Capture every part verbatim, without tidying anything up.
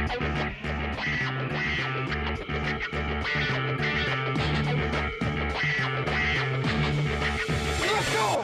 Let's go!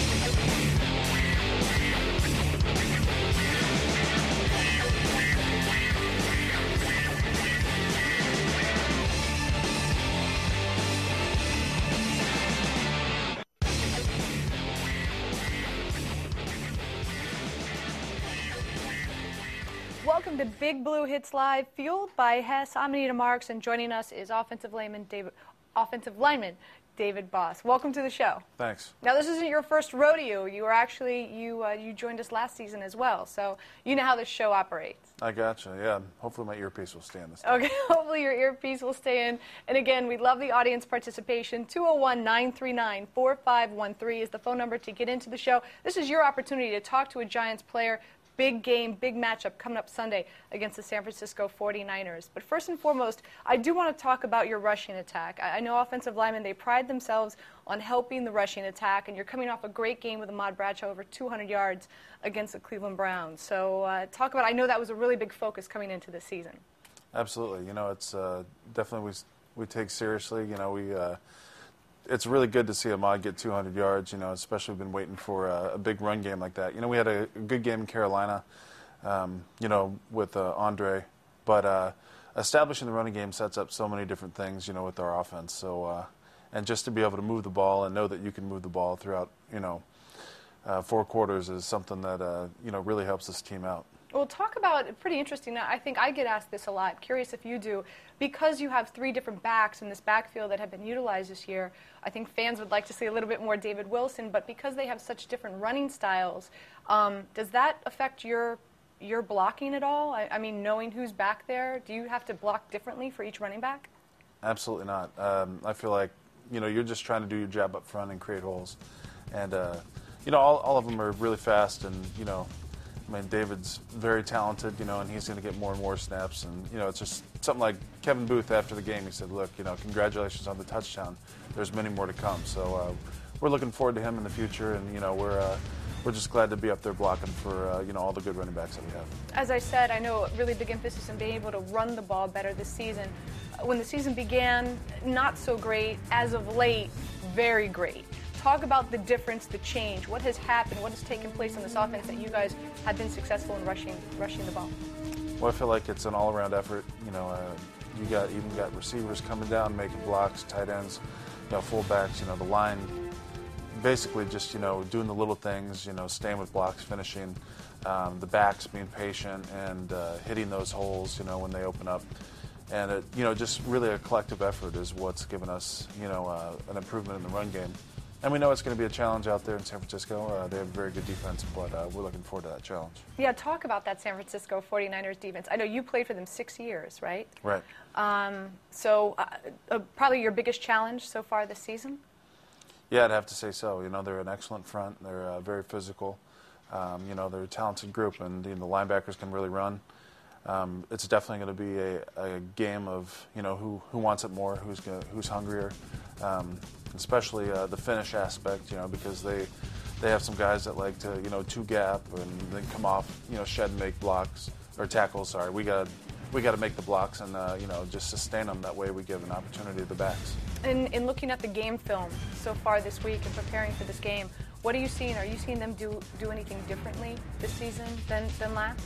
Welcome to Big Blue Hits Live, fueled by Hess. I'm Anita Marks, and joining us is offensive lineman David, offensive lineman David Boss. Welcome to the show. Thanks. Now, this isn't your first rodeo. You were actually you uh, you joined us last season as well, so you know how this show operates. I gotcha. Yeah. Hopefully my earpiece will stay in this time. Okay. Hopefully your earpiece will stay in. And again, we love the audience participation. two oh one, nine three nine, four five one three is the phone number to get into the show. This is your opportunity to talk to a Giants player. Big game, big matchup coming up Sunday against the San Francisco forty-niners. But first and foremost, I do want to talk about your rushing attack. I know offensive linemen, they pride themselves on helping the rushing attack, and you're coming off a great game with Ahmad Bradshaw, over two hundred yards against the Cleveland Browns. So uh, talk about, I know that was a really big focus coming into this season. Absolutely. You know, it's uh, definitely we, we take seriously. You know, we uh, it's really good to see Ahmad get two hundred yards, you know, especially we've been waiting for a, a big run game like that. You know, we had a, a good game in Carolina, um, you know, with uh, Andre, but uh, establishing the running game sets up so many different things, you know, with our offense. So, uh, and just to be able to move the ball and know that you can move the ball throughout, you know, uh, four quarters is something that, uh, you know, really helps this team out. Well, talk about, pretty interesting, I think I get asked this a lot, curious if you do, because you have three different backs in this backfield that have been utilized this year, I think fans would like to see a little bit more David Wilson, but because they have such different running styles, um, does that affect your your blocking at all? I, I mean, knowing who's back there, do you have to block differently for each running back? Absolutely not. Um, I feel like, you know, you're just trying to do your job up front and create holes. And, uh, you know, all, all of them are really fast and, you know, I mean, David's very talented, you know, and he's going to get more and more snaps. And, you know, it's just something like Kevin Booth after the game, he said, look, you know, congratulations on the touchdown. There's many more to come. So uh, we're looking forward to him in the future. And, you know, we're uh, we're just glad to be up there blocking for, uh, you know, all the good running backs that we have. As I said, I know a really big emphasis on being able to run the ball better this season. When the season began, not so great. As of late, very great. Talk about the difference, the change. What has happened? What has taken place in this offense that you guys have been successful in rushing rushing the ball? Well, I feel like it's an all-around effort. You know, uh, you got even got receivers coming down, making blocks, tight ends, you know, fullbacks. You know, the line, basically just you know doing the little things. You know, staying with blocks, finishing, um, the backs being patient and uh, hitting those holes. You know, when they open up. And, it, you know, just really a collective effort is what's given us, you know, uh, an improvement in the run game. And we know it's going to be a challenge out there in San Francisco. Uh, they have a very good defense, but uh, we're looking forward to that challenge. Yeah, talk about that San Francisco forty-niners defense. I know you played for them six years, right? Right. Um, so uh, uh, probably your biggest challenge so far this season? Yeah, I'd have to say so. You know, they're an excellent front. They're uh, very physical. Um, you know, they're a talented group, and you know, the linebackers can really run. Um, it's definitely going to be a, a game of, you know, who, who wants it more, who's gonna, who's hungrier, um, especially uh, the finish aspect, you know, because they they have some guys that like to, you know, two gap and then come off, you know, shed and make blocks, or tackles, sorry. We got we got to make the blocks and, uh, you know, just sustain them. That way we give an opportunity to the backs. In, in looking at the game film so far this week and preparing for this game, what are you seeing? Are you seeing them do, do anything differently this season than, than last?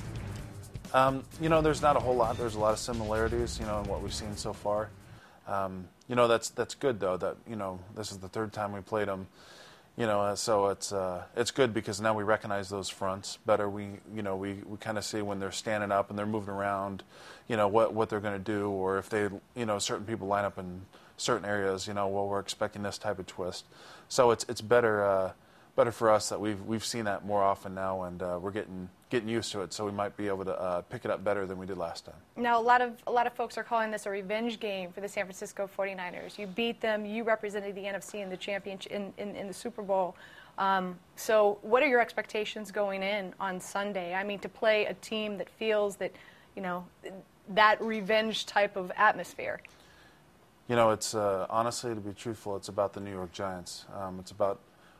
Um, you know, there's not a whole lot. There's a lot of similarities, you know, in what we've seen so far. Um, you know, that's that's good though. That you know, this is the third time we played them. You know, uh, so it's uh, it's good because now we recognize those fronts better. We you know we, we kind of see when they're standing up and they're moving around, you know what what they're going to do, or if they you know certain people line up in certain areas. You know, well we're expecting this type of twist. So it's it's better. Uh, Better for us that we've we've seen that more often now, and uh, we're getting getting used to it. So we might be able to uh, pick it up better than we did last time. Now, a lot of a lot of folks are calling this a revenge game for the San Francisco forty-niners. You beat them. You represented the N F C in the championship in, in, in the Super Bowl. Um, so, what are your expectations going in on Sunday? I mean, to play a team that feels that, you know, that revenge type of atmosphere. You know, it's uh, honestly, to be truthful, it's about the New York Giants. Um, it's about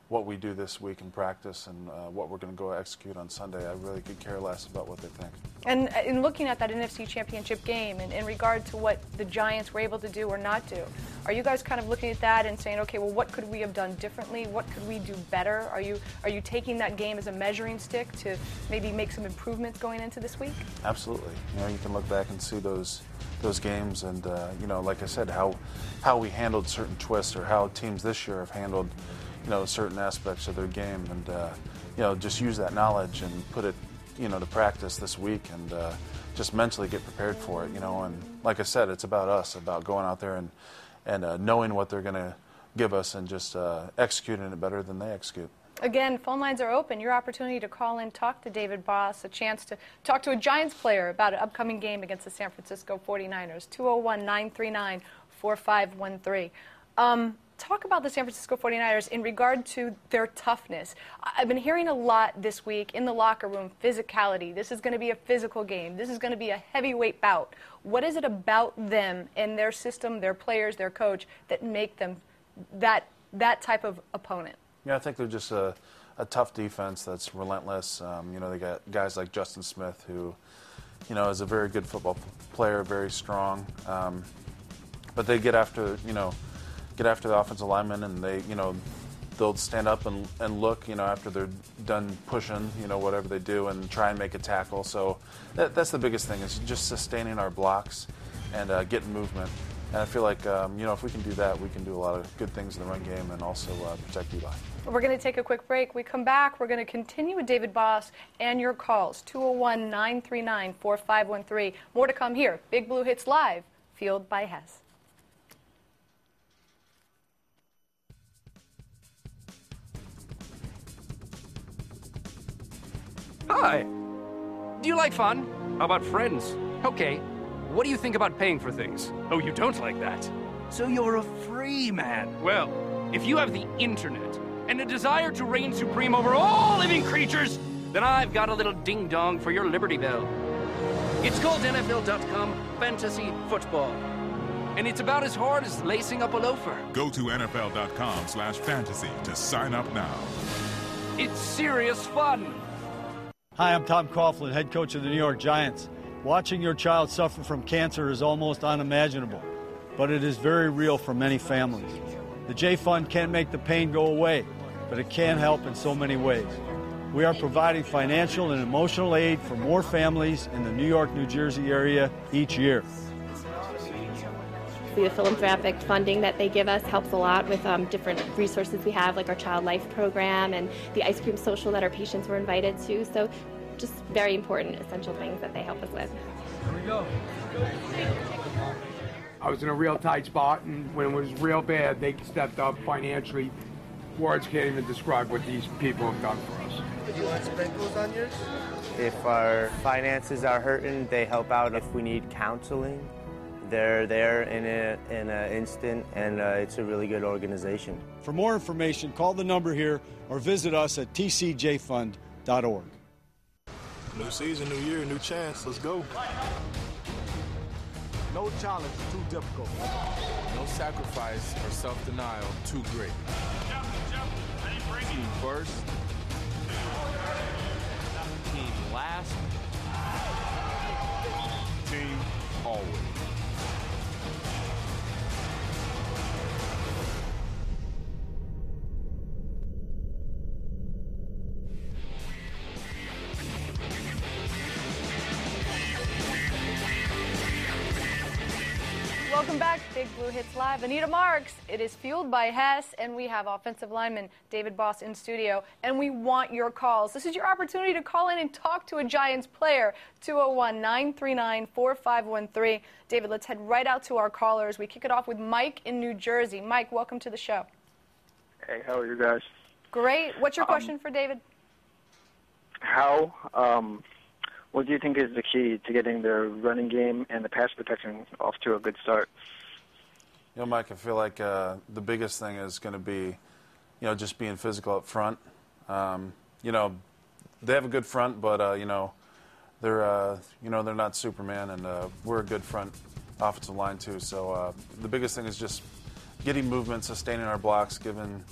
what we do this week in practice and uh, what we're going to go execute on Sunday. I really could care less about what they think. And in looking at that N F C Championship game, and in regard to what the Giants were able to do or not do, are you guys kind of looking at that and saying, okay, well, what could we have done differently? What could we do better? Are you are you taking that game as a measuring stick to maybe make some improvements going into this week? Absolutely. You know, you can look back and see those those games, and uh, you know, like I said, how how we handled certain twists, or how teams this year have handled, you know, certain aspects of their game, and uh, you know, just use that knowledge and put it, you know, to practice this week, and uh, just mentally get prepared for it. You know, and like I said, it's about us, about going out there and and uh, knowing what they're going to give us, and just uh, executing it better than they execute. Again, phone lines are open. Your opportunity to call in, talk to David Boss, a chance to talk to a Giants player about an upcoming game against the San Francisco forty-niners. two oh one, nine three nine, four five one three. Um, talk about the San Francisco forty-niners in regard to their toughness. I've been hearing a lot this week in the locker room, physicality. This is going to be a physical game. This is going to be a heavyweight bout. What is it about them and their system, their players, their coach, that make them that that type of opponent? Yeah, I think they're just a, a tough defense that's relentless. Um, you know, they got guys like Justin Smith, who, you know, is a very good football player, very strong. Um, but they get after, you know, get after the offensive linemen, and they, you know, they'll stand up and, and look, you know, after they're done pushing, you know, whatever they do, and try and make a tackle. So that, that's the biggest thing, is just sustaining our blocks and uh, getting movement. And I feel like, um, you know, if we can do that, we can do a lot of good things in the run game and also uh, protect Eli. We're going to take a quick break. We come back. We're going to continue with David Boss and your calls, two oh one, nine three nine, four five one three. More to come here. Big Blue Hits Live, Fueled by Hess. Hi. Do you like fun? How about friends? Okay. What do you think about paying for things? Oh, you don't like that. So you're a free man. Well, if you have the internet and a desire to reign supreme over all living creatures, then I've got a little ding-dong for your Liberty Bell. It's called N F L dot com Fantasy Football. And it's about as hard as lacing up a loafer. Go to N F L dot com slash fantasy to sign up now. It's serious fun. Hi, I'm Tom Coughlin, head coach of the New York Giants. Watching your child suffer from cancer is almost unimaginable, but it is very real for many families. The J-Fund can't make the pain go away, but it can help in so many ways. We are providing financial and emotional aid for more families in the New York, New Jersey area each year. The philanthropic funding that they give us helps a lot with um, different resources we have, like our Child Life program and the ice cream social that our patients were invited to. So just very important, essential things that they help us with. Here we go. I was in a real tight spot, and when it was real bad, they stepped up financially. Words can't even describe what these people have done for us. Do you want sprinkles on yours? If our finances are hurting, they help out. If we need counseling, they're there in a, in an instant, and uh, it's a really good organization. For more information, call the number here or visit us at T C J fund dot org. New season, new year, new chance. Let's go. No challenge too difficult. No sacrifice or self-denial too great. Team first. Team last. Team always. Welcome back to Big Blue Hits Live. Anita Marks. It is Fueled by Hess, and we have offensive lineman David Boss in studio, and we want your calls. This is your opportunity to call in and talk to a Giants player, two oh one, nine three nine, four five one three. David, let's head right out to our callers. We kick it off with Mike in New Jersey. Mike, welcome to the show. Hey, how are you guys? Great. What's your um, question for David? How, um, what do you think is the key to getting the running game and the pass protection off to a good start? You know, Mike, I feel like uh, the biggest thing is going to be, you know, just being physical up front. Um, you know, they have a good front, but uh, you know, they're uh, you know they're not Superman, and uh, we're a good front offensive line too. So uh, the biggest thing is just getting movement, sustaining our blocks, giving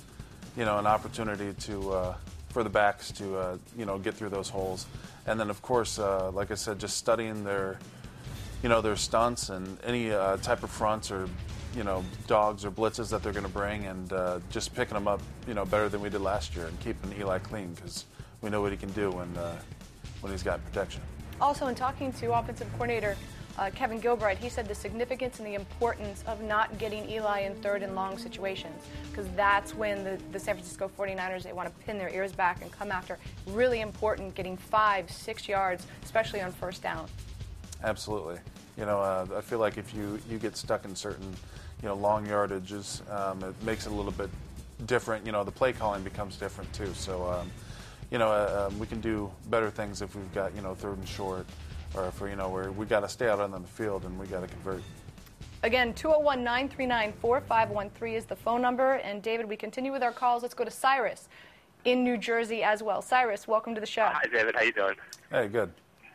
you know, an opportunity to uh, for the backs to uh, you know, get through those holes. And then of course, uh, like I said, just studying their you know, their stunts and any uh, type of fronts or, you know, dogs or blitzes that they're going to bring, and uh, just picking them up, you know, better than we did last year, and keeping Eli clean, because we know what he can do when uh, when he's got protection. Also, in talking to offensive coordinator uh, Kevin Gilbride, he said the significance and the importance of not getting Eli in third and long situations, because that's when the, the San Francisco forty-niners, they want to pin their ears back and come after. Really important getting five, six yards, especially on first down. Absolutely. You know, uh, I feel like if you, you get stuck in certain, you know, long yardages, um, it makes it a little bit different. You know, the play calling becomes different too. So, um, you know, uh, um, we can do better things if we've got, you know, third and short, or if we're, you know, where we got to stay out on the field and we got to convert. Again, two oh one, nine three nine, four five one three is the phone number. And David, we continue with our calls. Let's go to Cyrus in New Jersey as well. Cyrus, welcome to the show. Hi, David. How you doing? Hey, good.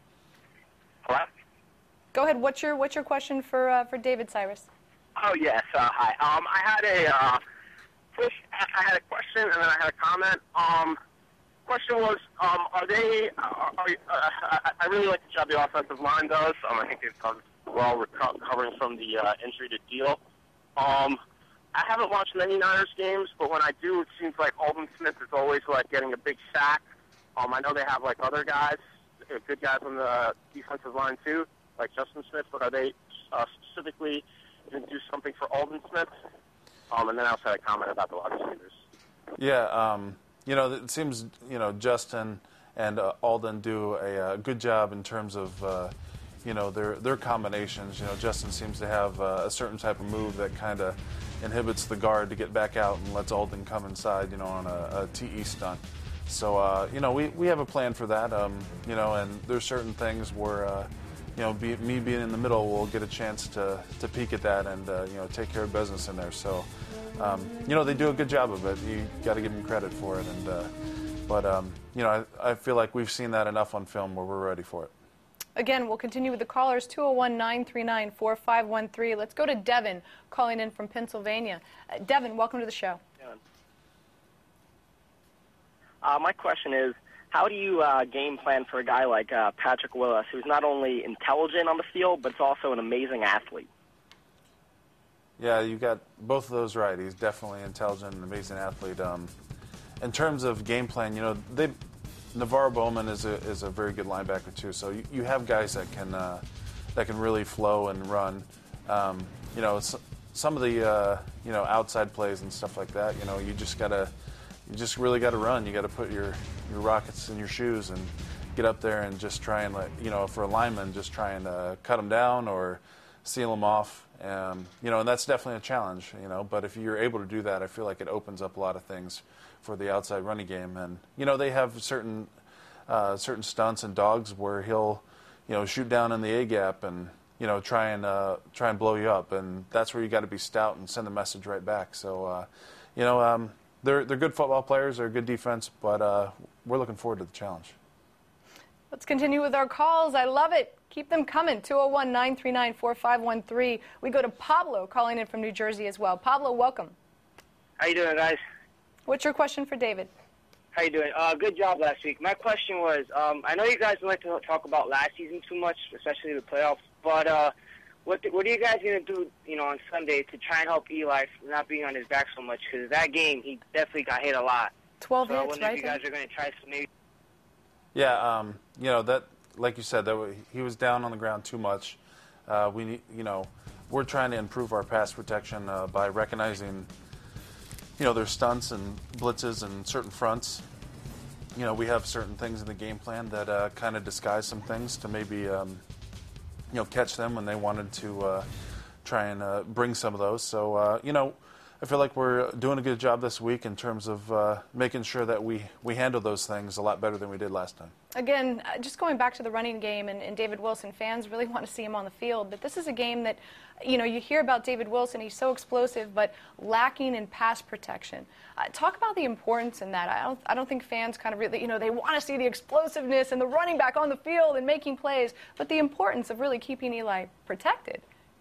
Hello? Go ahead. What's your what's your question for uh, for David, Cyrus? Oh yes. Uh, hi. Um, I had a uh, first, I had a question and then I had a comment. Um, question was, um, are they? Are, are, uh, I, I really like the job the offensive line does. Um, I think they've done well recovering from the uh, injury to Deal. Um, I haven't watched many Niners games, but when I do, it seems like Aldon Smith is always like getting a big sack. Um, I know they have like other guys, good guys on the defensive line too, like Justin Smith, but are they uh, specifically going to do something for Aldon Smith? Um, and then I also had a comment about the wide receivers. Yeah, um, you know, it seems, you know, Justin and uh, Aldon do a, a good job in terms of, uh, you know, their their combinations. You know, Justin seems to have uh, a certain type of move that kind of inhibits the guard to get back out and lets Aldon come inside, you know, on a, a T E stunt. So, uh, you know, we, we have a plan for that, um, you know, and there's certain things where, uh, you know, be, me being in the middle will get a chance to, to peek at that and, uh, you know, take care of business in there. So, um, you know, they do a good job of it. You got to give them credit for it. And, uh, but, um, you know, I, I feel like we've seen that enough on film where we're ready for it. Again, we'll continue with the callers, two oh one, nine three nine, four five one three. Let's go to Devin, calling in from Pennsylvania. Uh, Devin, welcome to the show. Uh, my question is, how do you uh, game plan for a guy like uh, Patrick Willis, who's not only intelligent on the field, but is also an amazing athlete? Yeah, you got both of those right. He's definitely intelligent and amazing athlete. Um, in terms of game plan, you know, they, Navarro Bowman is a is a very good linebacker too. So you, you have guys that can uh, that can really flow and run. Um, you know, some of the uh, you know outside plays and stuff like that. You know, you just gotta. You just really got to run. You got to put your, your rockets in your shoes and get up there and just try and, like, you know, for a lineman, just try and uh, cut them down or seal them off. Um, you know, and that's definitely a challenge, you know. But if you're able to do that, I feel like it opens up a lot of things for the outside running game. And, you know, they have certain uh, certain stunts and dogs where he'll, you know, shoot down in the A-gap and, you know, try and, uh, try and blow you up. And that's where you got to be stout and send the message right back. So, uh, you know, um, They're they're good football players. They're good defense, but uh, we're looking forward to the challenge. Let's continue with our calls. I love it. Keep them coming. two oh one, nine three nine, four five one three. We go to Pablo calling in from New Jersey as well. Pablo, welcome. How you doing, guys? What's your question for David? How you doing? Uh, good job last week. My question was, um, I know you guys don't like to talk about last season too much, especially the playoffs, but uh, What the, what are you guys going to do, you know, on Sunday to try and help Eli not being on his back so much? Because that game, he definitely got hit a lot. Twelve so hits, I wonder right? if you guys are going to try some maybe. Yeah, um, you know that, like you said, that he was down on the ground too much. Uh, we, need, you know, we're trying to improve our pass protection uh, by recognizing, you know, their stunts and blitzes and certain fronts. You know, we have certain things in the game plan that uh, kind of disguise some things to maybe. Um, you know, catch them when they wanted to uh, try and uh, bring some of those. So, uh, you know, I feel like we're doing a good job this week in terms of uh, making sure that we, we handle those things a lot better than we did last time. Again, uh, just going back to the running game, and, and David Wilson, fans really want to see him on the field, but this is a game that, you know, you hear about David Wilson, he's so explosive, but lacking in pass protection. Uh, talk about the importance in that. I don't, I don't think fans kind of really, you know, they want to see the explosiveness and the running back on the field and making plays, but the importance of really keeping Eli protected.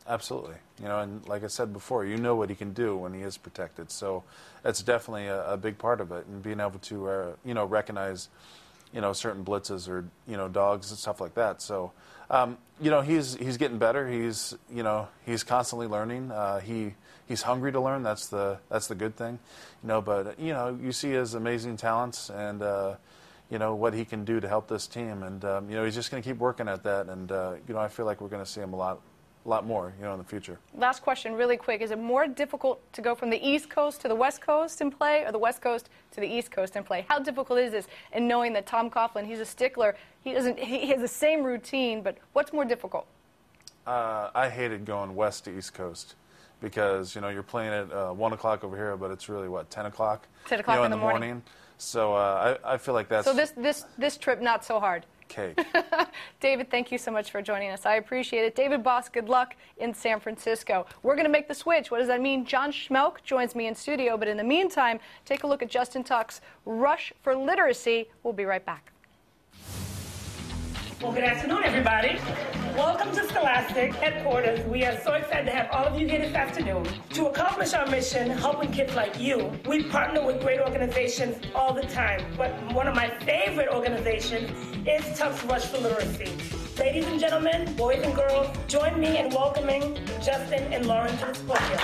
Absolutely. You know, and like I said before, you know what he can do when he is protected. So that's definitely a, a big part of it, and being able to, uh, you know, recognize, you know, certain blitzes or, you know, dogs and stuff like that. So, um, you know, he's he's getting better. He's, you know, he's constantly learning. Uh, he he's hungry to learn. That's the that's the good thing, you know. But you know, you see his amazing talents and. Uh, you know, what he can do to help this team. And, um, you know, he's just going to keep working at that. And, uh, you know, I feel like we're going to see him a lot a lot more, you know, in the future. Last question, really quick. Is it more difficult to go from the East Coast to the West Coast and play, or the West Coast to the East Coast and play? How difficult is this? And knowing that Tom Coughlin, he's a stickler, he doesn't, he has the same routine, but what's more difficult? Uh, I hated going west to East Coast because, you know, you're playing at uh, one o'clock over here, but it's really, what, ten o'clock? ten o'clock you know, in the, the morning. morning. So uh, I, I feel like that's... So this, this, this trip, not so hard. Cake. David, thank you so much for joining us. I appreciate it. David Boss, good luck in San Francisco. We're going to make the switch. What does that mean? John Schmelk joins me in studio, but in the meantime, take a look at Justin Tuck's Rush for Literacy. We'll be right back. Well, good afternoon, everybody. Welcome to Scholastic headquarters. We are so excited to have all of you here this afternoon. To accomplish our mission, helping kids like you, we partner with great organizations all the time. But one of my favorite organizations is Tuck's Rush for Literacy. Ladies and gentlemen, boys and girls, join me in welcoming Justin and Lauren to this podium.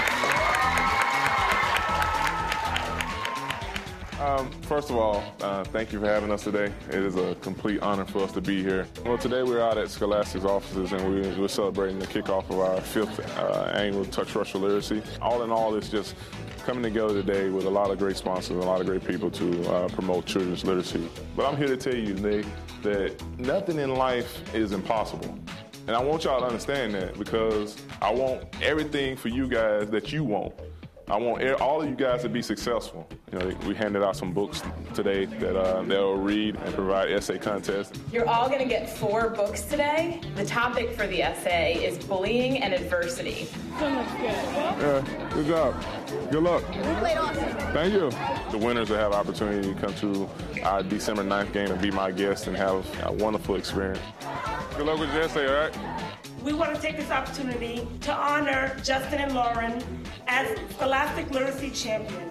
Um, first of all, uh, thank you for having us today. It is a complete honor for us to be here. Well, today we're out at Scholastic's offices and we, we're celebrating the kickoff of our fifth uh, annual Tuck's Rush for Literacy. All in all, it's just coming together today with a lot of great sponsors and a lot of great people to uh, promote children's literacy. But I'm here to tell you today that nothing in life is impossible. And I want y'all to understand that because I want everything for you guys that you want. I want all of you guys to be successful. You know, we handed out some books today that uh, they'll read and provide essay contests. You're all going to get four books today. The topic for the essay is bullying and adversity. So much good. Yeah, good job. Good luck. You played awesome. Thank you. The winners will have the opportunity to come to our December ninth game and be my guest and have a wonderful experience. Good luck with your essay, all right? We want to take this opportunity to honor Justin and Lauren as Scholastic Literacy Champions.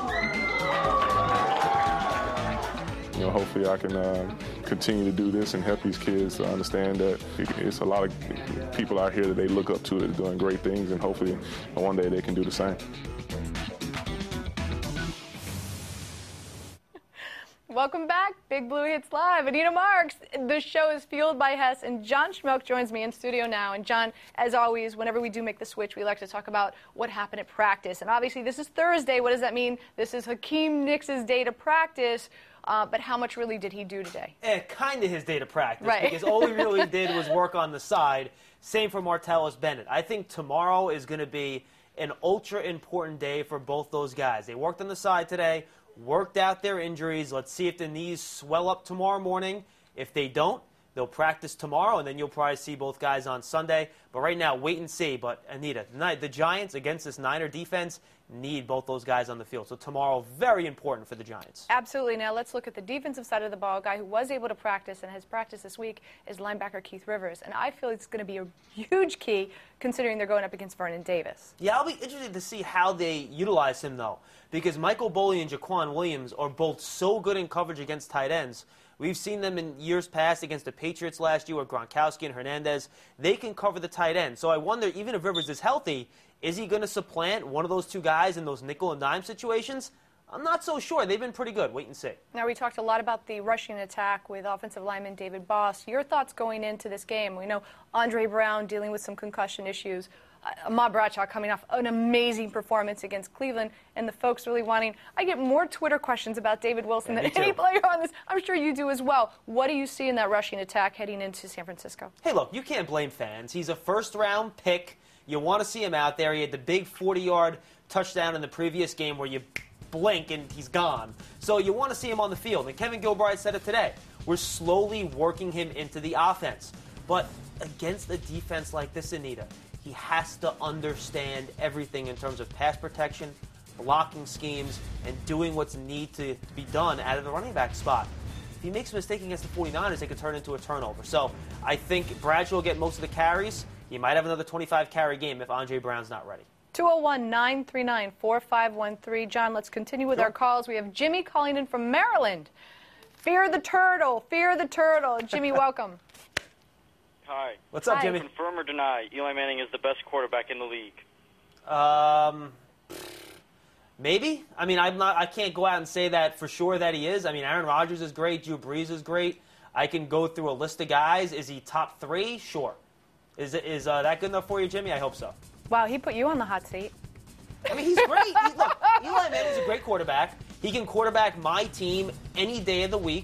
You know, hopefully I can uh, continue to do this and help these kids to understand that it's a lot of people out here that they look up to that are doing great things, and hopefully one day they can do the same. Welcome back, Big Blue Hits Live. Anita Marks. The show is fueled by Hess, and John Schmelk joins me in studio now. And John, as always, whenever we do make the switch, we like to talk about what happened at practice. And obviously, this is Thursday. What does that mean? This is Hakeem Nicks' day to practice. Uh, but how much really did he do today? Eh, kind of his day to practice, right. Because all he really did was work on the side. Same for Martellus Bennett. I think tomorrow is going to be an ultra-important day for both those guys. They worked on the side today, worked out their injuries. Let's see if the knees swell up tomorrow morning. If they don't, they'll practice tomorrow, and then you'll probably see both guys on Sunday. But right now, wait and see. But, Anita, the Giants against this Niner defense need both those guys on the field. So tomorrow, very important for the Giants. Absolutely. Now let's look at the defensive side of the ball. A guy who was able to practice and has practiced this week is linebacker Keith Rivers. And I feel it's going to be a huge key considering they're going up against Vernon Davis. Yeah, I'll be interested to see how they utilize him, though, because Michael Boley and Jaquan Williams are both so good in coverage against tight ends. We've seen them in years past against the Patriots last year with Gronkowski and Hernandez. They can cover the tight end. So I wonder, even if Rivers is healthy, is he going to supplant one of those two guys in those nickel and dime situations? I'm not so sure. They've been pretty good. Wait and see. Now, we talked a lot about the rushing attack with offensive lineman David Boss. Your thoughts going into this game? We know Andre Brown dealing with some concussion issues. Uh, Ahmad Bradshaw coming off an amazing performance against Cleveland, and the folks really wanting. I get more Twitter questions about David Wilson yeah, than any player on this. I'm sure you do as well. What do you see in that rushing attack heading into San Francisco? Hey, look, you can't blame fans. He's a first-round pick. You want to see him out there. He had the big forty-yard touchdown in the previous game where you blink and he's gone. So you want to see him on the field. And Kevin Gilbride said it today. We're slowly working him into the offense. But against a defense like this, Anita, he has to understand everything in terms of pass protection, blocking schemes, and doing what's need to be done out of the running back spot. If he makes a mistake against the forty-niners, it could turn into a turnover. So I think Bradshaw will get most of the carries. He might have another twenty-five carry game if Andre Brown's not ready. two oh one, nine three nine, four five one three. John, let's continue with Sure. our calls. We have Jimmy calling in from Maryland. Fear the turtle. Fear the turtle. Jimmy, welcome. Hi. What's up, Hi. Jimmy? Confirm or deny Eli Manning is the best quarterback in the league? Um, maybe. I mean, I'm not. I can't go out and say that for sure that he is. I mean, Aaron Rodgers is great. Drew Brees is great. I can go through a list of guys. Is he top three? Sure. Is it is uh, that good enough for you, Jimmy? I hope so. Wow, he put you on the hot seat. I mean, he's great. He, look, Eli Manning's a great quarterback. He can quarterback my team any day of the week.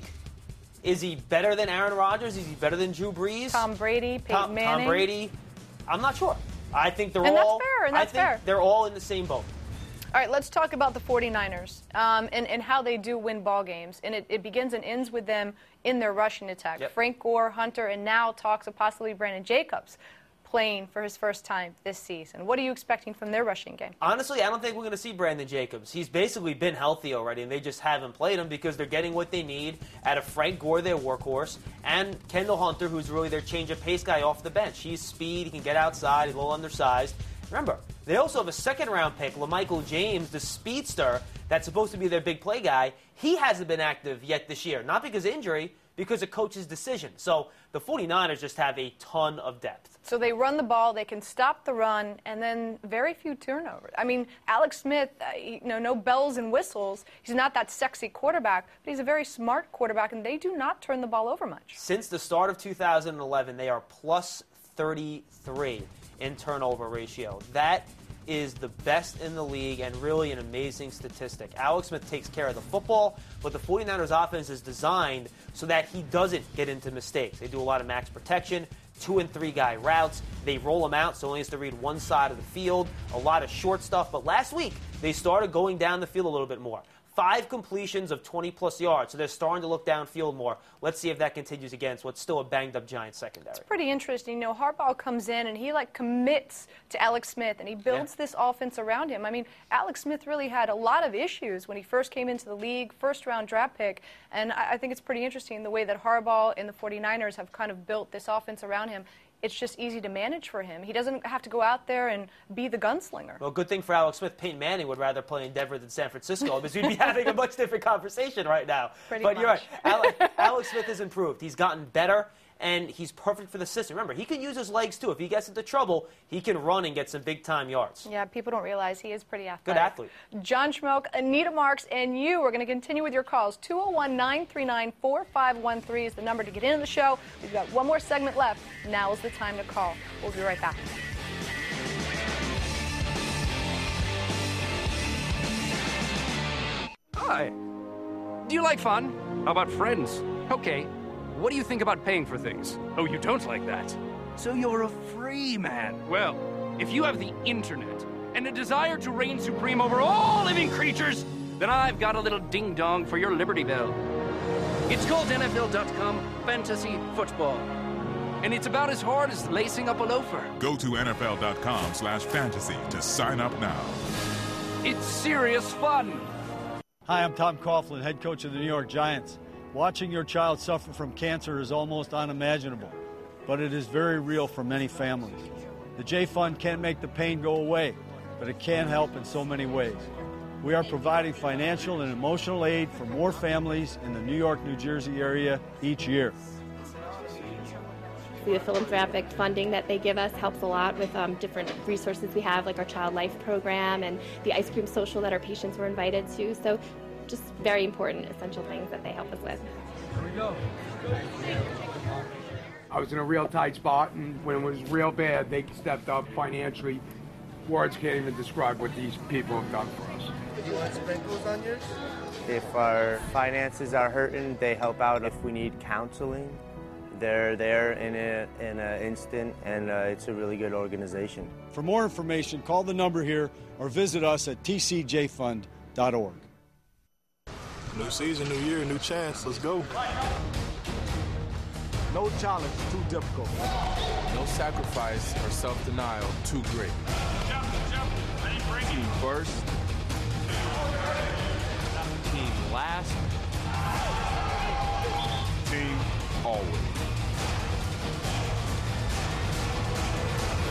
Is he better than Aaron Rodgers? Is he better than Drew Brees? Tom Brady, Peyton Tom, Manning. Tom Brady. I'm not sure. I think they're And that's all. fair, and that's I think fair. they're all in the same boat. All right, let's talk about the forty-niners um, and, and how they do win ball games. And it, it begins and ends with them in their rushing attack. Yep. Frank Gore, Hunter, and now talks of possibly Brandon Jacobs playing for his first time this season. What are you expecting from their rushing game? Honestly, I don't think we're going to see Brandon Jacobs. He's basically been healthy already, and they just haven't played him because they're getting what they need out of Frank Gore, their workhorse, and Kendall Hunter, who's really their change-of-pace guy off the bench. He's speed. He can get outside. He's a little undersized. Remember, they also have a second-round pick, LaMichael James, the speedster, that's supposed to be their big play guy. He hasn't been active yet this year, not because of injury, because of coach's decision. So the forty-niners just have a ton of depth. So they run the ball, they can stop the run, and then very few turnovers. I mean, Alex Smith, uh, you know, no bells and whistles. He's not that sexy quarterback, but he's a very smart quarterback, and they do not turn the ball over much. Since the start of two thousand eleven, they are plus thirty-three in turnover ratio. That is the best in the league and really an amazing statistic. Alex Smith takes care of the football, but the forty-niners offense is designed so that he doesn't get into mistakes. They do a lot of max protection, two and three guy routes. They roll them out so he has to read one side of the field, a lot of short stuff. But last week, they started going down the field a little bit more. Five completions of twenty-plus yards, so they're starting to look downfield more. Let's see if that continues against what's still a banged-up Giants secondary. It's pretty interesting. You know, Harbaugh comes in and he, like, commits to Alex Smith, and he builds Yeah. this offense around him. I mean, Alex Smith really had a lot of issues when he first came into the league, first-round draft pick, and I, I think it's pretty interesting the way that Harbaugh and the forty-niners have kind of built this offense around him. It's just easy to manage for him. He doesn't have to go out there and be the gunslinger. Well, good thing for Alex Smith, Peyton Manning would rather play in Denver than San Francisco because we'd be having a much different conversation right now. Pretty but you're right. much. Alex, Alex Smith has improved. He's gotten better, and he's perfect for the system. Remember, he can use his legs, too. If he gets into trouble, he can run and get some big-time yards. Yeah, people don't realize he is pretty athletic. Good athlete. John Schmoke, Anita Marks, and you are going to continue with your calls. two oh one, nine three nine, four five one three is the number to get into the show. We've got one more segment left. Now is the time to call. We'll be right back. Hi. Do you like fun? How about friends? Okay. What do you think about paying for things? Oh, you don't like that. So you're a free man. Well, if you have the internet and a desire to reign supreme over all living creatures, then I've got a little ding-dong for your Liberty Bell. It's called N F L dot com Fantasy Football. And it's about as hard as lacing up a loafer. Go to N F L dot com slash fantasy to sign up now. It's serious fun. Hi, I'm Tom Coughlin, head coach of the New York Giants. Watching your child suffer from cancer is almost unimaginable, but it is very real for many families. The J-Fund can't make the pain go away, but it can help in so many ways. We are providing financial and emotional aid for more families in the New York, New Jersey area each year. The philanthropic funding that they give us helps a lot with um, different resources we have, like our Child Life program and the ice cream social that our patients were invited to. So just very important, essential things that they help us with. Here we go. I was in a real tight spot, and when it was real bad, they stepped up financially. Words can't even describe what these people have done for us. Do you want sprinkles on yours? If our finances are hurting, they help out. If we need counseling, they're there in a, in an instant, and uh, it's a really good organization. For more information, call the number here or visit us at T C J fund dot org. New season, new year, new chance. Let's go. No challenge too difficult. No sacrifice or self-denial too great. Team first. Team last. Team always.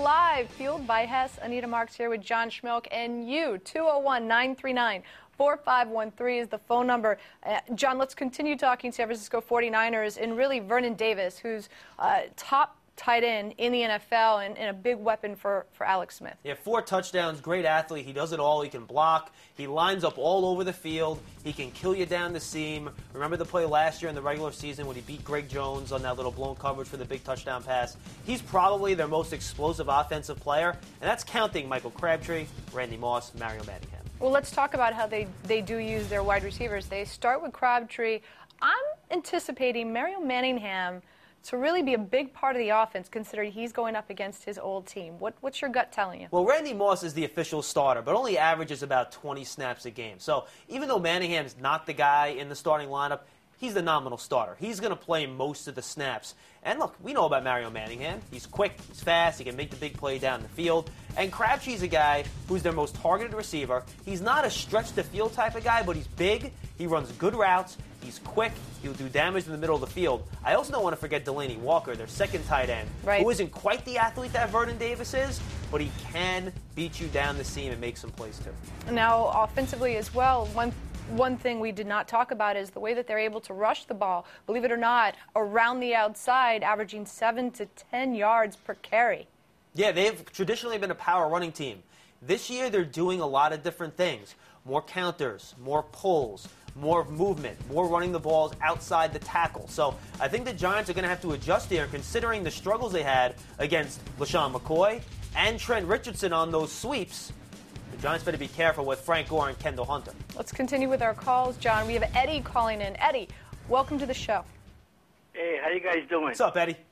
live, fueled by Hess. Anita Marks here with John Schmelk and you. two oh one, nine three nine, four five one three is the phone number. Uh, John, let's continue talking San Francisco forty-niners and really Vernon Davis, who's uh, top tight end in the N F L and, and a big weapon for, for Alex Smith. Yeah, four touchdowns, great athlete. He does it all. He can block. He lines up all over the field. He can kill you down the seam. Remember the play last year in the regular season when he beat Greg Jones on that little blown coverage for the big touchdown pass? He's probably their most explosive offensive player, and that's counting Michael Crabtree, Randy Moss, Mario Manningham. Well, let's talk about how they, they do use their wide receivers. They start with Crabtree. I'm anticipating Mario Manningham to really be a big part of the offense, considering he's going up against his old team. What, what's your gut telling you? Well, Randy Moss is the official starter, but only averages about twenty snaps a game. So even though Manningham's not the guy in the starting lineup, he's the nominal starter. He's going to play most of the snaps. And look, we know about Mario Manningham. He's quick, he's fast, he can make the big play down the field. And Crabtree's a guy who's their most targeted receiver. He's not a stretch-the-field type of guy, but he's big, he runs good routes, he's quick, he'll do damage in the middle of the field. I also don't want to forget Delaney Walker, their second tight end, right, who isn't quite the athlete that Vernon Davis is, but he can beat you down the seam and make some plays too. Now, offensively as well, one One thing we did not talk about is the way that they're able to rush the ball, believe it or not, around the outside, averaging seven to ten yards per carry. Yeah, they've traditionally been a power running team. This year, they're doing a lot of different things. More counters, more pulls, more movement, more running the balls outside the tackle. So I think the Giants are going to have to adjust here, considering the struggles they had against LaShawn McCoy and Trent Richardson on those sweeps. The Giants better be careful with Frank Gore and Kendall Hunter. Let's continue with our calls, John. We have Eddie calling in. Eddie, welcome to the show. Hey, how you guys doing? What's up, Eddie?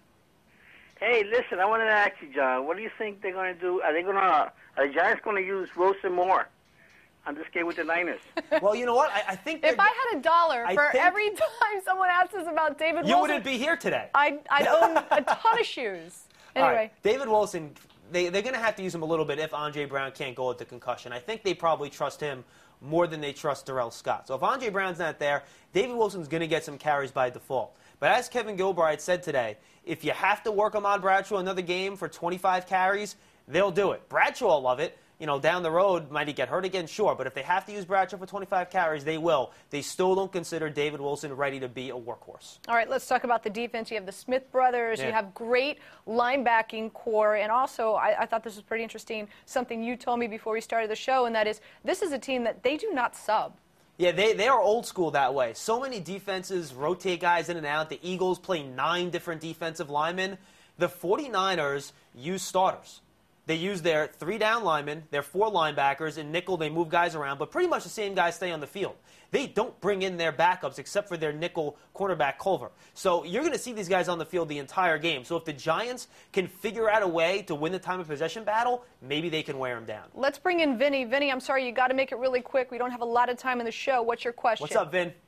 Hey, listen, I wanted to ask you, John, what do you think they're going to do? Are they going to, are the Giants going to use Wilson more on this game with the Niners? Well, you know what? I, I think if I had a dollar I for think- every time someone asks us about David You Wilson, wouldn't be here today. I'd, I'd own a ton of shoes. Anyway. All right. David Wilson, they, they're going to have to use him a little bit if Andre Brown can't go with the concussion. I think they probably trust him more than they trust Darrell Scott. So if Andre Brown's not there, David Wilson's going to get some carries by default. But as Kevin Gilbride said today, if you have to work Ahmad Bradshaw another game for twenty-five carries, they'll do it. Bradshaw will love it. You know, down the road, might he get hurt again? Sure. But if they have to use Bradshaw for twenty-five carries, they will. They still don't consider David Wilson ready to be a workhorse. All right, let's talk about the defense. You have the Smith brothers. Yeah. You have great linebacking core. And also, I, I thought this was pretty interesting, something you told me before we started the show, and that is this is a team that they do not sub. Yeah, they, they are old school that way. So many defenses rotate guys in and out. The Eagles play nine different defensive linemen. The forty-niners use starters. They use their three down linemen, their four linebackers, and nickel, they move guys around, but pretty much the same guys stay on the field. They don't bring in their backups except for their nickel cornerback Culver. So you're going to see these guys on the field the entire game. So if the Giants can figure out a way to win the time of possession battle, maybe they can wear them down. Let's bring in Vinny. Vinny, I'm sorry, you got to make it really quick. We don't have a lot of time in the show. What's your question? What's up, Vin?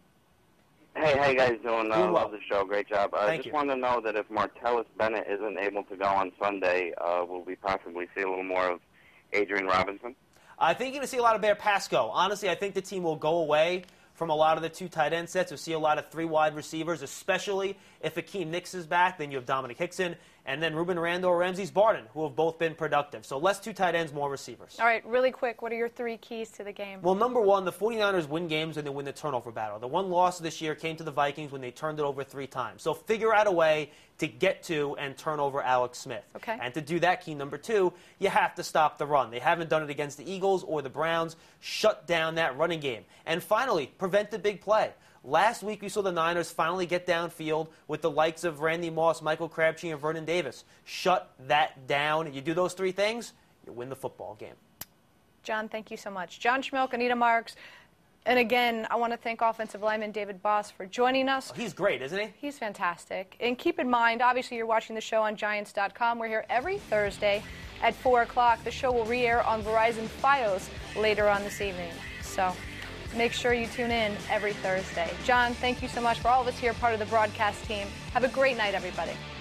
Hey, how you guys doing? I Doing well. love the show. Great job. I Thank just you. wanted to know that if Martellus Bennett isn't able to go on Sunday, uh, will we possibly see a little more of Adrian Robinson? I think you're going to see a lot of Bear Pasco. Honestly, I think the team will go away from a lot of the two tight end sets. You'll see a lot of three wide receivers, especially if Akeem Nicks is back. Then you have Dominic Hickson, and then Ruben Randall or Ramses Barden, who have both been productive. So less two tight ends, more receivers. All right, really quick, what are your three keys to the game? Well, number one, the forty-niners win games when they win the turnover battle. The one loss this year came to the Vikings when they turned it over three times. So figure out a way to get to and turn over Alex Smith. Okay. And to do that, key number two, you have to stop the run. They haven't done it against the Eagles or the Browns. Shut down that running game. And finally, prevent the big play. Last week, we saw the Niners finally get downfield with the likes of Randy Moss, Michael Crabtree, and Vernon Davis. Shut that down. You do those three things, you win the football game. John, thank you so much. John Schmelk, Anita Marks. And again, I want to thank offensive lineman David Boss for joining us. Oh, he's great, isn't he? He's fantastic. And keep in mind, obviously, you're watching the show on Giants dot com. We're here every Thursday at four o'clock. The show will re-air on Verizon Fios later on this evening. So make sure you tune in every Thursday. John, thank you so much for all of us here, part of the broadcast team. Have a great night, everybody.